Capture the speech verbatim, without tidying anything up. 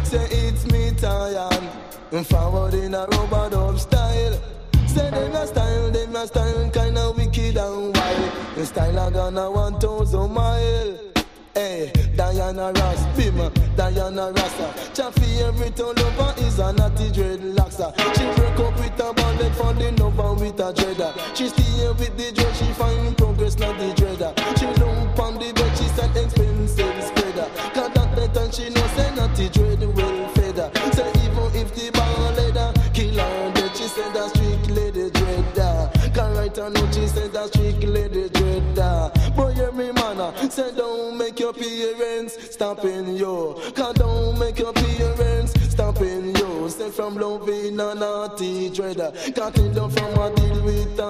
say it's me Tayan, forward in a rubber dub style. Say them a style, them a style kinda wicked and wild. The style a gonna one thousand mile. Hey, Diana Ross, Bim, Diana Rasta. Chaffee every town lover is a natty dreadlocks. She break up with a bandit for the lover with a dreader. She stay with the dread, she find progress not the dreader. She look on the bed, she said expensive spreader. Cause that night and she know say natty dread will feather. Say even if the ball leather kill her dead, she said that strictly the dreader. Cause right now she said that strictly the dreader. Boy, hear me man, say don't make your parents stopping you. Cause don't make your parents stopping you. Say from loving a naughty dreader. Can't tell them from a deal with a